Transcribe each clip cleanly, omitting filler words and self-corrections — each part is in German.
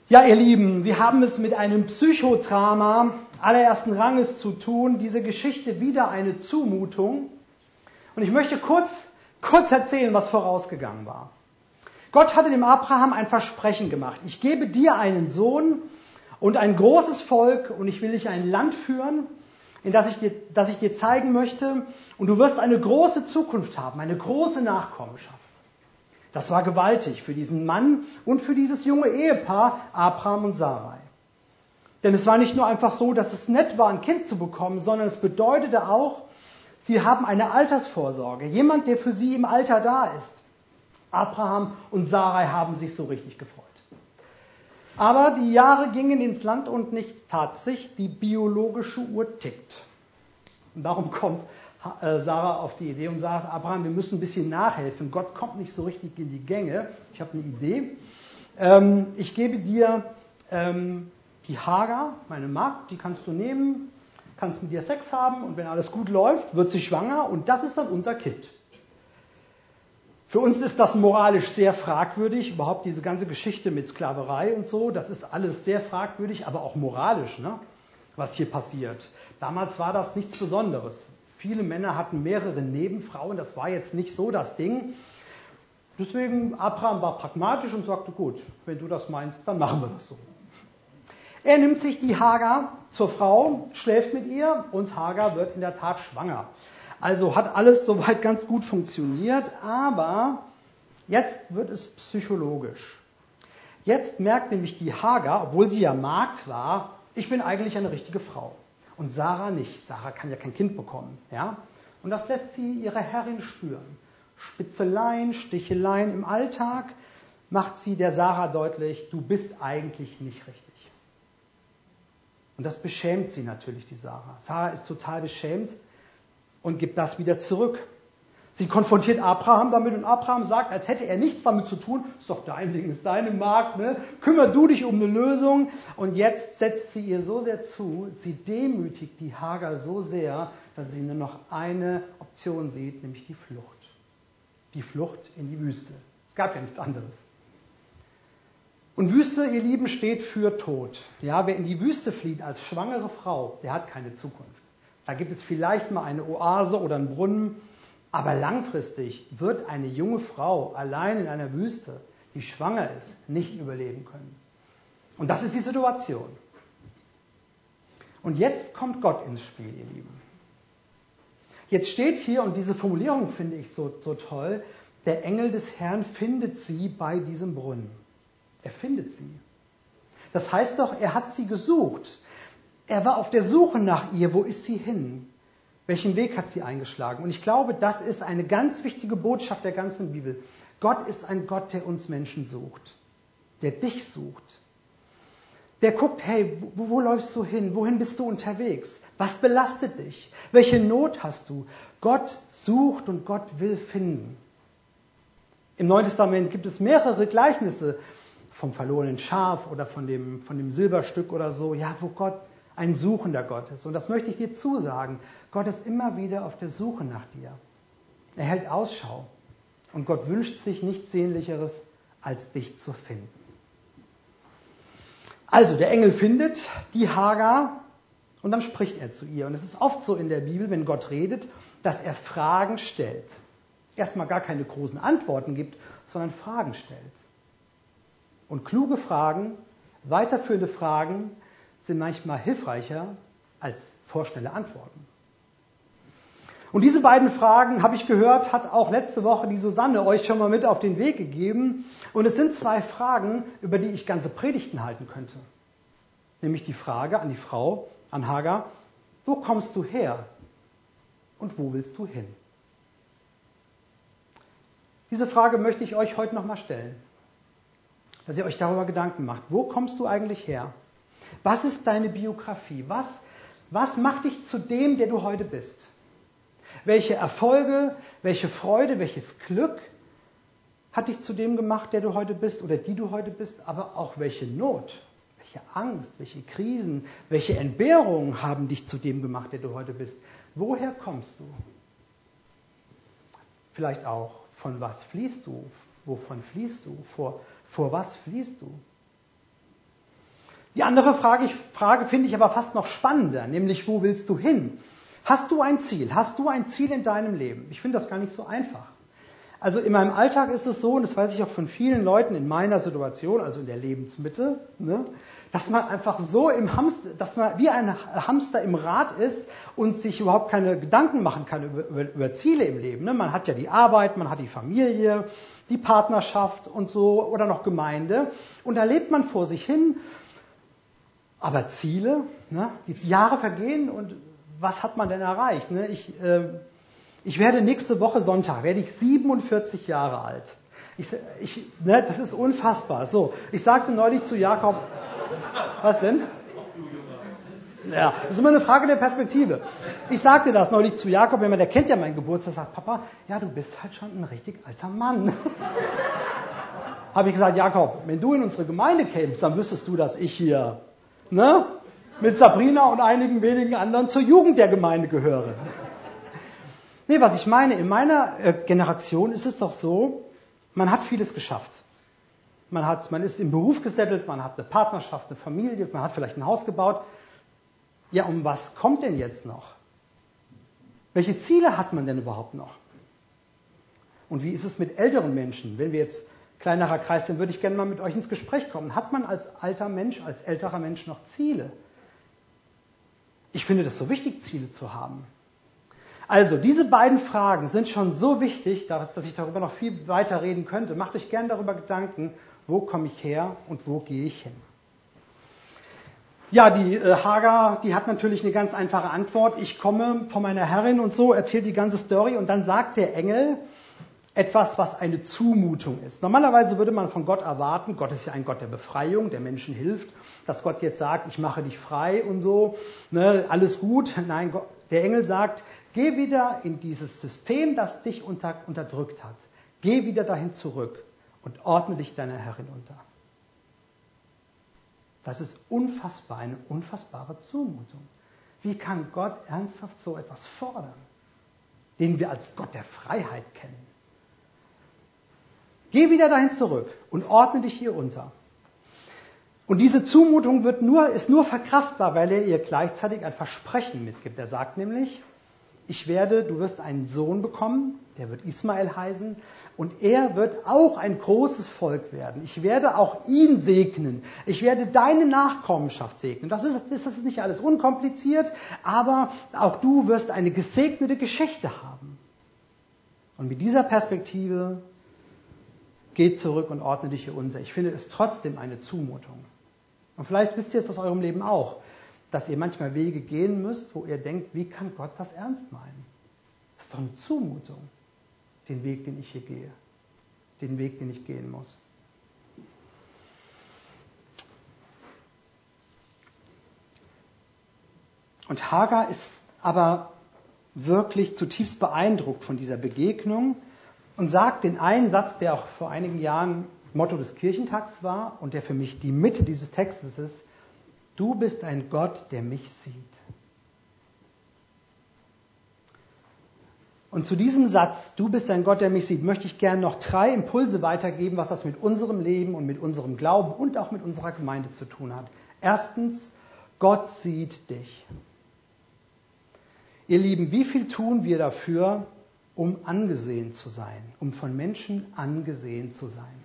Ja, ihr Lieben, wir haben es mit einem Psychodrama allerersten Ranges zu tun. Diese Geschichte wieder eine Zumutung. Und ich möchte kurz erzählen, was vorausgegangen war. Gott hatte dem Abraham ein Versprechen gemacht. Ich gebe dir einen Sohn und ein großes Volk und ich will dich in ein Land führen, in das ich dir zeigen möchte. Und du wirst eine große Zukunft haben, eine große Nachkommenschaft. Das war gewaltig für diesen Mann und für dieses junge Ehepaar, Abraham und Sarai. Denn es war nicht nur einfach so, dass es nett war, ein Kind zu bekommen, sondern es bedeutete auch, sie haben eine Altersvorsorge. Jemand, der für sie im Alter da ist. Abraham und Sarai haben sich so richtig gefreut. Aber die Jahre gingen ins Land und nichts tat sich. Die biologische Uhr tickt. Und darum kommt Sarah auf die Idee und sagt, Abraham, wir müssen ein bisschen nachhelfen. Gott kommt nicht so richtig in die Gänge. Ich habe eine Idee. Ich gebe dir die Hagar, meine Magd, die kannst du nehmen, kannst mit ihr Sex haben und wenn alles gut läuft, wird sie schwanger und das ist dann unser Kind. Für uns ist das moralisch sehr fragwürdig, überhaupt diese ganze Geschichte mit Sklaverei und so, das ist alles sehr fragwürdig, aber auch moralisch, ne, was hier passiert. Damals war das nichts Besonderes. Viele Männer hatten mehrere Nebenfrauen, das war jetzt nicht so das Ding. Deswegen, Abraham war pragmatisch und sagte, gut, wenn du das meinst, dann machen wir das so. Er nimmt sich die Hagar zur Frau, schläft mit ihr und Hagar wird in der Tat schwanger. Also hat alles soweit ganz gut funktioniert, aber jetzt wird es psychologisch. Jetzt merkt nämlich die Hagar, obwohl sie ja Magd war, ich bin eigentlich eine richtige Frau. Und Sarah nicht. Sarah kann ja kein Kind bekommen. Ja? Und das lässt sie ihre Herrin spüren. Spitzeleien, Sticheleien im Alltag macht sie der Sarah deutlich, du bist eigentlich nicht richtig. Und das beschämt sie natürlich, die Sarah. Sarah ist total beschämt und gibt das wieder zurück. Sie konfrontiert Abraham damit und Abraham sagt, als hätte er nichts damit zu tun, ist doch dein Ding, ist deine Magd, ne? Kümmer du dich um eine Lösung. Und jetzt setzt sie ihr so sehr zu, sie demütigt die Hagar so sehr, dass sie nur noch eine Option sieht, nämlich die Flucht. Die Flucht in die Wüste. Es gab ja nichts anderes. Und Wüste, ihr Lieben, steht für Tod. Ja, wer in die Wüste flieht als schwangere Frau, der hat keine Zukunft. Da gibt es vielleicht mal eine Oase oder einen Brunnen, aber langfristig wird eine junge Frau allein in einer Wüste, die schwanger ist, nicht überleben können. Und das ist die Situation. Und jetzt kommt Gott ins Spiel, ihr Lieben. Jetzt steht hier, und diese Formulierung finde ich so toll, der Engel des Herrn findet sie bei diesem Brunnen. Er findet sie. Das heißt doch, er hat sie gesucht. Er war auf der Suche nach ihr. Wo ist sie hin? Welchen Weg hat sie eingeschlagen? Und ich glaube, das ist eine ganz wichtige Botschaft der ganzen Bibel. Gott ist ein Gott, der uns Menschen sucht. Der dich sucht. Der guckt, hey, wo läufst du hin? Wohin bist du unterwegs? Was belastet dich? Welche Not hast du? Gott sucht und Gott will finden. Im Neuen Testament gibt es mehrere Gleichnisse vom verlorenen Schaf oder von dem Silberstück oder so, ja, wo Gott ein suchender Gott ist. Und das möchte ich dir zusagen. Gott ist immer wieder auf der Suche nach dir. Er hält Ausschau. Und Gott wünscht sich nichts Sehnlicheres, als dich zu finden. Also, der Engel findet die Hagar und dann spricht er zu ihr. Und es ist oft so in der Bibel, wenn Gott redet, dass er Fragen stellt. Erstmal gar keine großen Antworten gibt, sondern Fragen stellt. Und kluge Fragen, weiterführende Fragen sind manchmal hilfreicher als vorschnelle Antworten. Und diese beiden Fragen, habe ich gehört, hat auch letzte Woche die Susanne euch schon mal mit auf den Weg gegeben. Und es sind zwei Fragen, über die ich ganze Predigten halten könnte. Nämlich die Frage an die Frau, an Hagar, wo kommst du her und wo willst du hin? Diese Frage möchte ich euch heute nochmal stellen. Dass ihr euch darüber Gedanken macht. Wo kommst du eigentlich her? Was ist deine Biografie? Was macht dich zu dem, der du heute bist? Welche Erfolge, welche Freude, welches Glück hat dich zu dem gemacht, der du heute bist oder die du heute bist? Aber auch welche Not, welche Angst, welche Krisen, welche Entbehrungen haben dich zu dem gemacht, der du heute bist? Woher kommst du? Vielleicht auch, von was fließt du? Wovon fließt du? Vor was fließt du? Die andere Frage finde ich aber fast noch spannender, nämlich wo willst du hin? Hast du ein Ziel? Hast du ein Ziel in deinem Leben? Ich finde das gar nicht so einfach. Also in meinem Alltag ist es so, und das weiß ich auch von vielen Leuten in meiner Situation, also in der Lebensmitte, ne, dass man einfach so dass man wie ein Hamster im Rad ist und sich überhaupt keine Gedanken machen kann über Ziele im Leben. Ne? Man hat ja die Arbeit, man hat die Familie, die Partnerschaft und so oder noch Gemeinde und da lebt man vor sich hin. Aber Ziele, ne? Die Jahre vergehen und was hat man denn erreicht? Ne? Ich werde nächste Woche Sonntag, werde ich 47 Jahre alt. Ne, das ist unfassbar. So, ich sagte neulich zu Jakob, was denn? Ja, das ist immer eine Frage der Perspektive. Ich sagte das neulich zu Jakob, der kennt ja meinen Geburtstag, sagt Papa, ja, du bist halt schon ein richtig alter Mann. Habe ich gesagt, Jakob, wenn du in unsere Gemeinde kämst, dann wüsstest du, dass ich hier, ne, mit Sabrina und einigen wenigen anderen zur Jugend der Gemeinde gehöre. Nee, was ich meine, in meiner Generation ist es doch so, man hat vieles geschafft. Man ist im Beruf gesettelt, man hat eine Partnerschaft, eine Familie, man hat vielleicht ein Haus gebaut. Ja, um was kommt denn jetzt noch? Welche Ziele hat man denn überhaupt noch? Und wie ist es mit älteren Menschen? Wenn wir jetzt kleinerer Kreis sind, würde ich gerne mal mit euch ins Gespräch kommen. Hat man als älterer Mensch noch Ziele? Ich finde das so wichtig, Ziele zu haben. Also, diese beiden Fragen sind schon so wichtig, dass ich darüber noch viel weiter reden könnte. Macht euch gerne darüber Gedanken, wo komme ich her und wo gehe ich hin? Ja, die Hagar, die hat natürlich eine ganz einfache Antwort. Ich komme von meiner Herrin und so, erzählt die ganze Story und dann sagt der Engel etwas, was eine Zumutung ist. Normalerweise würde man von Gott erwarten, Gott ist ja ein Gott der Befreiung, der Menschen hilft, dass Gott jetzt sagt, ich mache dich frei und so, ne, alles gut. Nein, der Engel sagt, geh wieder in dieses System, das dich unterdrückt hat. Geh wieder dahin zurück und ordne dich deiner Herrin unter. Das ist unfassbar, eine unfassbare Zumutung. Wie kann Gott ernsthaft so etwas fordern, den wir als Gott der Freiheit kennen? Geh wieder dahin zurück und ordne dich ihr unter. Und diese Zumutung ist nur verkraftbar, weil er ihr gleichzeitig ein Versprechen mitgibt. Er sagt nämlich, du wirst einen Sohn bekommen, der wird Ismael heißen, und er wird auch ein großes Volk werden. Ich werde auch ihn segnen. Ich werde deine Nachkommenschaft segnen. Das ist nicht alles unkompliziert, aber auch du wirst eine gesegnete Geschichte haben. Und mit dieser Perspektive geh zurück und ordne dich hier unter. Ich finde es trotzdem eine Zumutung. Und vielleicht wisst ihr es aus eurem Leben auch, dass ihr manchmal Wege gehen müsst, wo ihr denkt, wie kann Gott das ernst meinen? Das ist doch eine Zumutung, den Weg, den ich hier gehe, den Weg, den ich gehen muss. Und Hagar ist aber wirklich zutiefst beeindruckt von dieser Begegnung und sagt den einen Satz, der auch vor einigen Jahren Motto des Kirchentags war und der für mich die Mitte dieses Textes ist: Du bist ein Gott, der mich sieht. Und zu diesem Satz, du bist ein Gott, der mich sieht, möchte ich gerne noch 3 Impulse weitergeben, was das mit unserem Leben und mit unserem Glauben und auch mit unserer Gemeinde zu tun hat. Erstens, Gott sieht dich. Ihr Lieben, wie viel tun wir dafür, um angesehen zu sein, um von Menschen angesehen zu sein?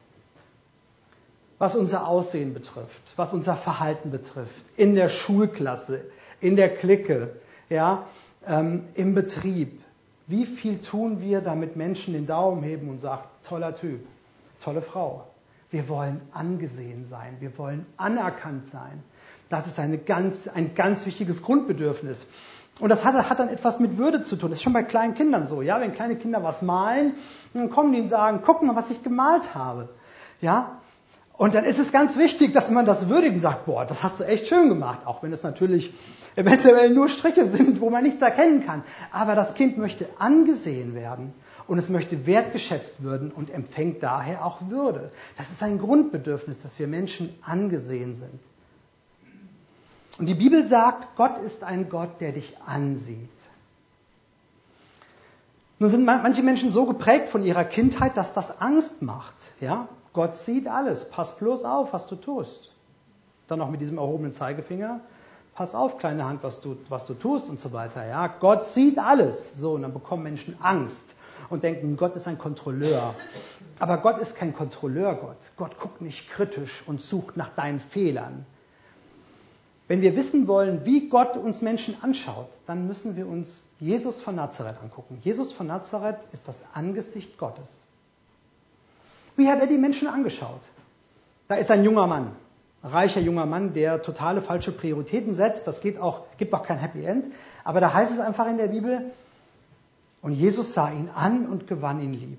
Was unser Aussehen betrifft, was unser Verhalten betrifft, in der Schulklasse, in der Clique, ja, im Betrieb. Wie viel tun wir, damit Menschen den Daumen heben und sagen, toller Typ, tolle Frau. Wir wollen angesehen sein, wir wollen anerkannt sein. Das ist ein ganz wichtiges Grundbedürfnis. Und das hat dann etwas mit Würde zu tun. Das ist schon bei kleinen Kindern so. Ja? Wenn kleine Kinder was malen, dann kommen die und sagen, guck mal, was ich gemalt habe. Ja? Und dann ist es ganz wichtig, dass man das würdigt und sagt, boah, das hast du echt schön gemacht. Auch wenn es natürlich eventuell nur Striche sind, wo man nichts erkennen kann. Aber das Kind möchte angesehen werden und es möchte wertgeschätzt werden und empfängt daher auch Würde. Das ist ein Grundbedürfnis, dass wir Menschen angesehen sind. Und die Bibel sagt, Gott ist ein Gott, der dich ansieht. Nun sind manche Menschen so geprägt von ihrer Kindheit, dass das Angst macht. Ja? Gott sieht alles. Pass bloß auf, was du tust. Dann noch mit diesem erhobenen Zeigefinger. Pass auf, kleine Hand, was du tust und so weiter. Ja, Gott sieht alles. So, und dann bekommen Menschen Angst und denken, Gott ist ein Kontrolleur. Aber Gott ist kein Kontrolleur, Gott. Gott guckt nicht kritisch und sucht nach deinen Fehlern. Wenn wir wissen wollen, wie Gott uns Menschen anschaut, dann müssen wir uns Jesus von Nazareth angucken. Jesus von Nazareth ist das Angesicht Gottes. Wie hat er die Menschen angeschaut? Da ist ein junger Mann, ein reicher junger Mann, der totale falsche Prioritäten setzt. Das gibt auch kein Happy End. Aber da heißt es einfach in der Bibel, und Jesus sah ihn an und gewann ihn lieb.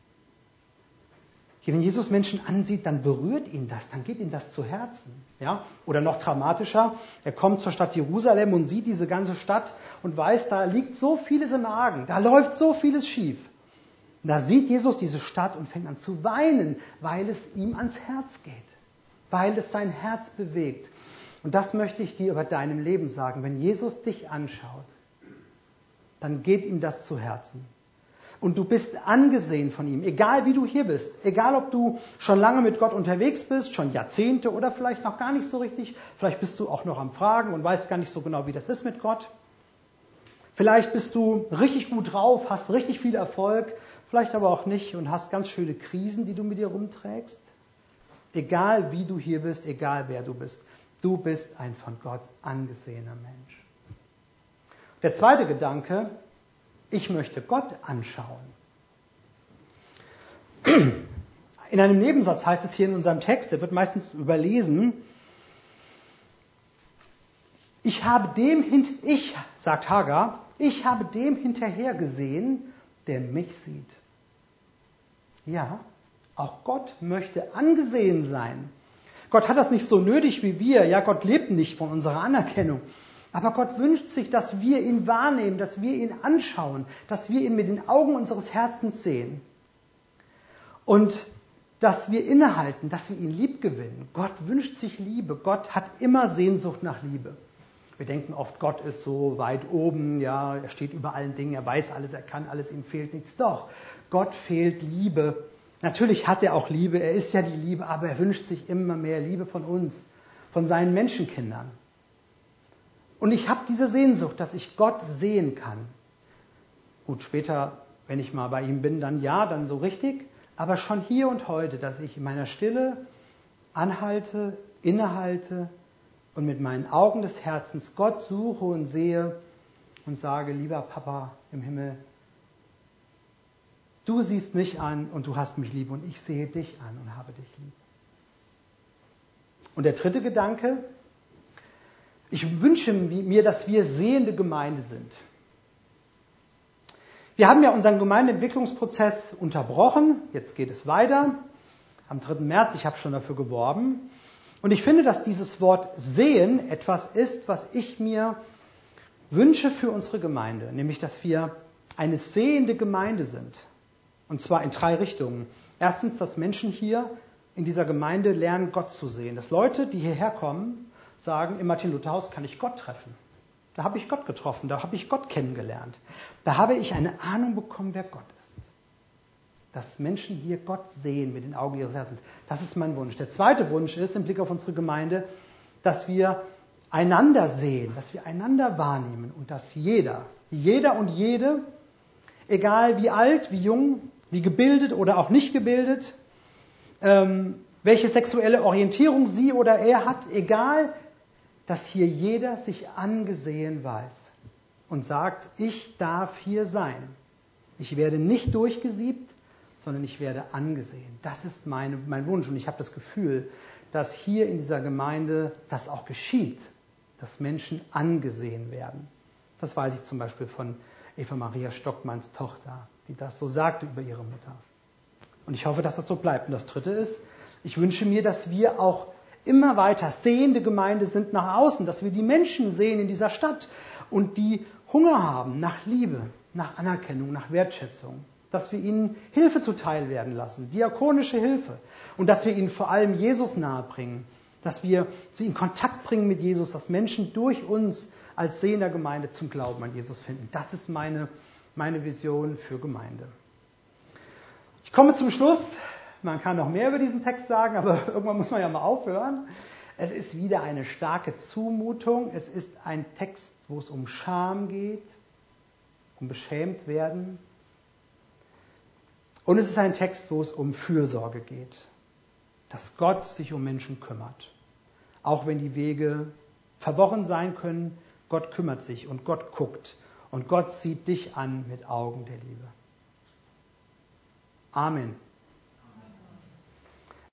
Wenn Jesus Menschen ansieht, dann berührt ihn das, dann geht ihm das zu Herzen. Ja? Oder noch dramatischer, er kommt zur Stadt Jerusalem und sieht diese ganze Stadt und weiß, da liegt so vieles im Argen, da läuft so vieles schief. Und da sieht Jesus diese Stadt und fängt an zu weinen, weil es ihm ans Herz geht, weil es sein Herz bewegt. Und das möchte ich dir über deinem Leben sagen. Wenn Jesus dich anschaut, dann geht ihm das zu Herzen. Und du bist angesehen von ihm, egal wie du hier bist, egal ob du schon lange mit Gott unterwegs bist, schon Jahrzehnte oder vielleicht noch gar nicht so richtig, vielleicht bist du auch noch am Fragen und weißt gar nicht so genau, wie das ist mit Gott. Vielleicht bist du richtig gut drauf, hast richtig viel Erfolg, vielleicht aber auch nicht und hast ganz schöne Krisen, die du mit dir rumträgst. Egal wie du hier bist, egal wer du bist ein von Gott angesehener Mensch. Der zweite Gedanke, ich möchte Gott anschauen. In einem Nebensatz heißt es hier in unserem Text, der wird meistens überlesen, sagt Hagar, ich habe dem hinterher gesehen, der mich sieht. Ja, auch Gott möchte angesehen sein. Gott hat das nicht so nötig wie wir. Ja, Gott lebt nicht von unserer Anerkennung. Aber Gott wünscht sich, dass wir ihn wahrnehmen, dass wir ihn anschauen, dass wir ihn mit den Augen unseres Herzens sehen. Und dass wir innehalten, dass wir ihn lieb gewinnen. Gott wünscht sich Liebe. Gott hat immer Sehnsucht nach Liebe. Wir denken oft, Gott ist so weit oben, ja, er steht über allen Dingen, er weiß alles, er kann alles, ihm fehlt nichts. Doch, Gott fehlt Liebe. Natürlich hat er auch Liebe, er ist ja die Liebe, aber er wünscht sich immer mehr Liebe von uns, von seinen Menschenkindern. Und ich habe diese Sehnsucht, dass ich Gott sehen kann. Gut, später, wenn ich mal bei ihm bin, dann so richtig. Aber schon hier und heute, dass ich in meiner Stille anhalte, innehalte und mit meinen Augen des Herzens Gott suche und sehe und sage, lieber Papa im Himmel, du siehst mich an und du hast mich lieb und ich sehe dich an und habe dich lieb. Und der dritte Gedanke, ich wünsche mir, dass wir sehende Gemeinde sind. Wir haben ja unseren Gemeindeentwicklungsprozess unterbrochen. Jetzt geht es weiter. Am 3. März, ich habe schon dafür geworben. Und ich finde, dass dieses Wort sehen etwas ist, was ich mir wünsche für unsere Gemeinde. Nämlich, dass wir eine sehende Gemeinde sind. Und zwar in 3 Richtungen. Erstens, dass Menschen hier in dieser Gemeinde lernen, Gott zu sehen. Dass Leute, die hierher kommen, sagen, im Martin-Luther-Haus kann ich Gott treffen. Da habe ich Gott getroffen, da habe ich Gott kennengelernt. Da habe ich eine Ahnung bekommen, wer Gott ist. Dass Menschen hier Gott sehen mit den Augen ihres Herzens. Das ist mein Wunsch. Der zweite Wunsch ist, im Blick auf unsere Gemeinde, dass wir einander sehen, dass wir einander wahrnehmen und dass jeder und jede, egal wie alt, wie jung, wie gebildet oder auch nicht gebildet, welche sexuelle Orientierung sie oder er hat, egal, dass hier jeder sich angesehen weiß und sagt, ich darf hier sein. Ich werde nicht durchgesiebt, sondern ich werde angesehen. Das ist mein Wunsch und ich habe das Gefühl, dass hier in dieser Gemeinde das auch geschieht, dass Menschen angesehen werden. Das weiß ich zum Beispiel von Eva Maria Stockmanns Tochter, die das so sagte über ihre Mutter. Und ich hoffe, dass das so bleibt. Und das Dritte ist, ich wünsche mir, dass wir auch immer weiter sehende Gemeinde sind nach außen, dass wir die Menschen sehen in dieser Stadt und die Hunger haben nach Liebe, nach Anerkennung, nach Wertschätzung, dass wir ihnen Hilfe zuteil werden lassen, diakonische Hilfe und dass wir ihnen vor allem Jesus nahebringen, dass wir sie in Kontakt bringen mit Jesus, dass Menschen durch uns als sehender Gemeinde zum Glauben an Jesus finden. Das ist meine Vision für Gemeinde. Ich komme zum Schluss. Man kann noch mehr über diesen Text sagen, aber irgendwann muss man ja mal aufhören. Es ist wieder eine starke Zumutung. Es ist ein Text, wo es um Scham geht, um beschämt werden. Und es ist ein Text, wo es um Fürsorge geht, dass Gott sich um Menschen kümmert. Auch wenn die Wege verworren sein können, Gott kümmert sich und Gott guckt und Gott sieht dich an mit Augen der Liebe. Amen.